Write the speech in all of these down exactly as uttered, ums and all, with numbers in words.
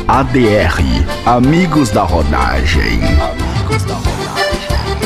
A D R, Amigos da Rodagem. Amigos da Rodagem.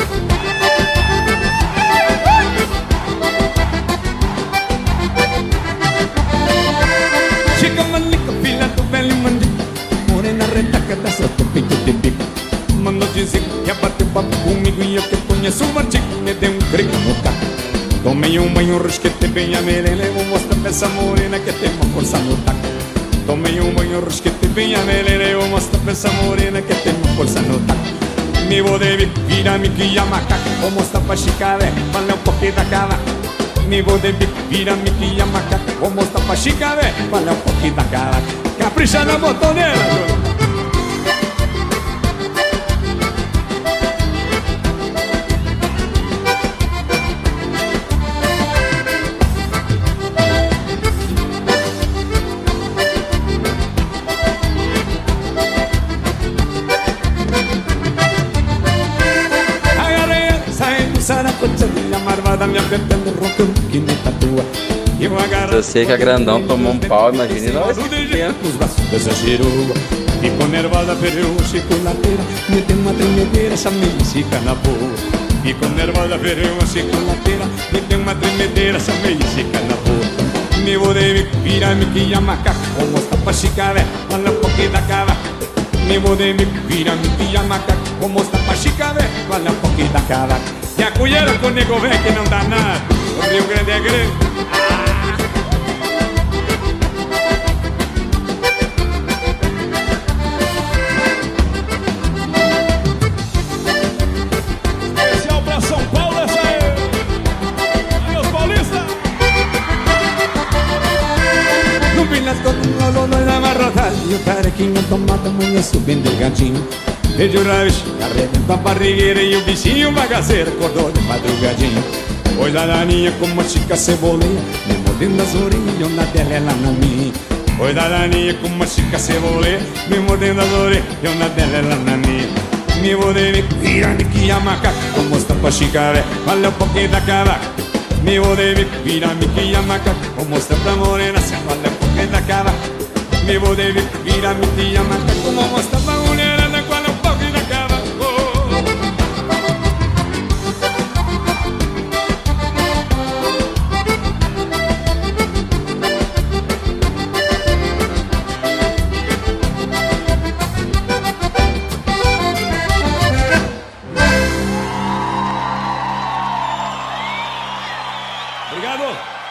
Chega manica, filha do velho mandico, morena retaca dessa do peito de bico. Mandou dizer que ia bater papo comigo e eu que conheço o mandico, me deu um grego no taco. Tomei um banho, risquete bem a melena, vou mostrar pra essa morena que tem uma força no taco. Tomei um banho, risquete bem a melena, vou mostrar pra essa morena que tem uma força no taco. Me vou de vira, me guia macaco, vou mostrar pra chicalé, valeu um pouquinho da cava. Me vou de vira, me guia macaco, vou mostrar pra chicalé, valeu um pouquinho da cava. Capricha na botoneira, saracotinha marvada me apertando, roncando que nem tatua. Eu agarro. Eu sei que a grandão tomou um pau, imagine nós. Os braços dessa girua. Ficou nervosa, perdeu o chicolateira. Me deu uma tremedeira, essa mexica na boa. Ficou nervosa, perdeu a chicolateira. Me deu uma tremedeira, essa mexica na boa. Me vou de vira, me guia macaco, vou mostrar pra chicalé, olha um pouquinho da cara. Me vou de vira, me guia macaco, vou mostrar pra chicalé, olha um pouquinho da cara. E a colher com o nego velho que não dá nada. O Rio Grande é grande. Ah. Especial pra São Paulo, essa aí. Aí os paulistas. No Vilas todo um olho na amarrotada. E o carequinho tomado amanhã subindo o gatinho. Vejo o raio, arrebenta a barrigueira e o bichinho bagaceiro acordou de madrugadinha. Pois a daninha como uma chica ceboleira, me mordendo as orelhas e uma dela ela na minha. Pois a daninha como uma chica ceboleira, me mordendo as orelhas e uma dela ela na minha. Me vou de vira-me que a macaca, vou mostrar pra chicaré, valeu um pouquinho da cavaca. Me vou de vira-me que a macaca, vou mostrar pra morena, se valeu um pouquinho da cavaca. Me vou de vira-me que a macaca, vou mostrar pra mulher na qual é um pouquinho da cavaca. Obrigado.